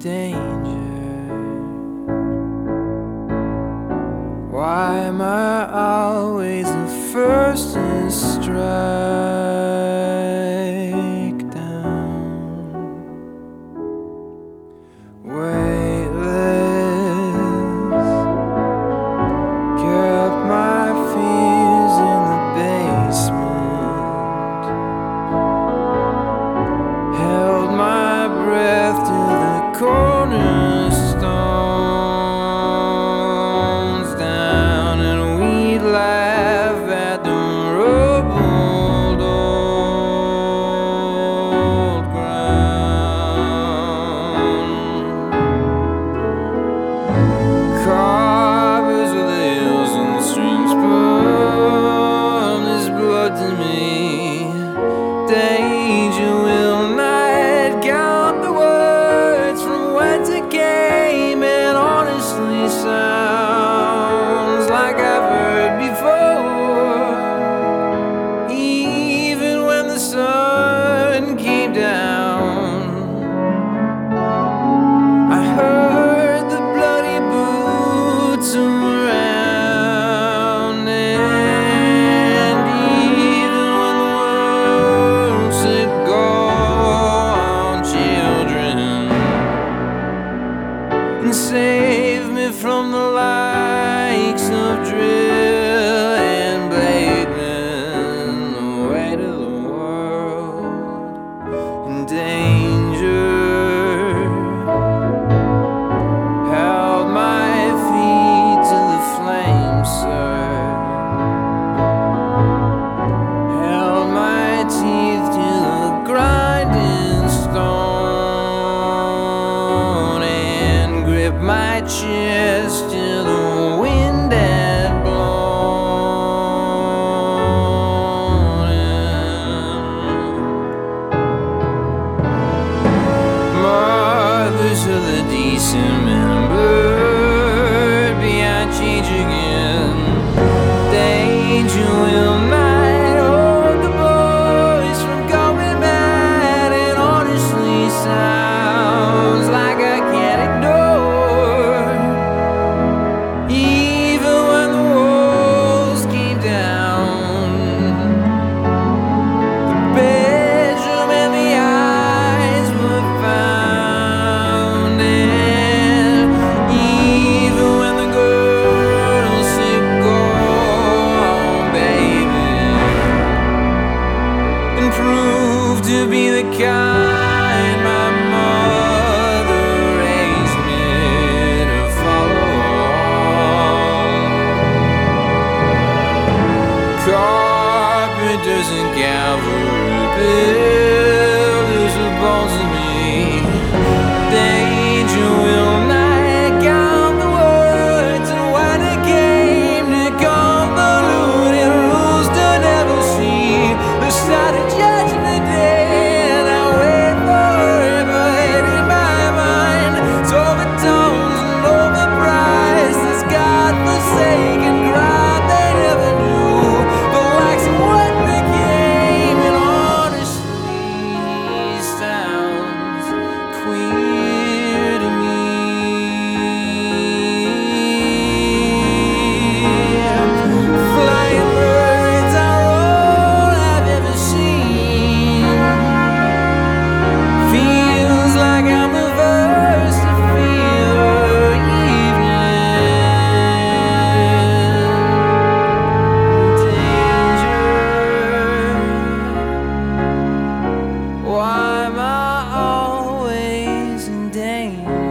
danger? Why am I always the first to strike down? Weightless, kept my fears in the basement, held my breath till the cornerstones down, and we'd laugh at the rubbled old ground. Carvers with the hills and the strings pump this blood to me. Danger will not count the words from whence it came, and honestly sounds like I've heard before. Even when the sun came down, I heard the bloody boots around, and even when the world said go on, children, and save me from the likes of drill and Blakeman, the weight of the world in danger. Held my feet till the flames surged, held my teeth till the grinding stone, and gripped my chest till the wind had blown in. Mothers of the dismembered beyond change again. Danger will not hold the boys from going mad, and honestly sounds like I can't ignore. Even when the walls came down, the bedroom and the eyes were found, and even when the girl said go on, baby, and proved to be the kind my mother raised me to follow. Carpenters and cavalry builders of bones of me. Danger will not count the words, and when it came to convoluted rules to never see the start of judgment day, and I wait for it, but in my mind it's overtones and overpriced, this godforsaken grind they never knew the likes of what became, and honestly sounds queer to me. Flying birds are all I've ever seen. Feels like I'm the first to feel her evening. Danger. Why am I always in danger?